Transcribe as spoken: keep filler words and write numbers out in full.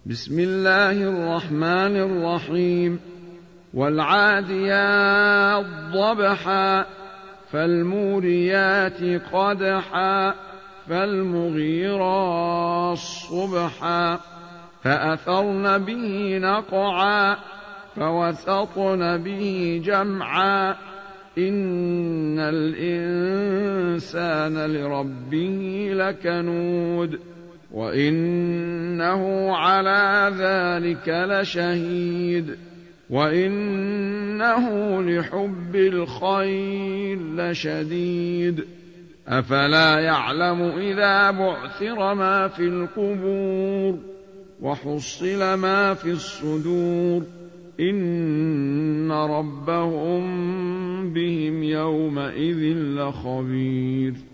بسم الله الرحمن الرحيم والعاديات ضبحا فالموريات قدحا فالمغيرات صبحا فأثرن به نقعا فوسطن به جمعا إن الإنسان لربه لكنود وإنه على ذلك لشهيد وإنه لحب الخير لشديد أفلا يعلم إذا بعثر ما في القبور وحصل ما في الصدور إن ربهم بهم يومئذ لخبير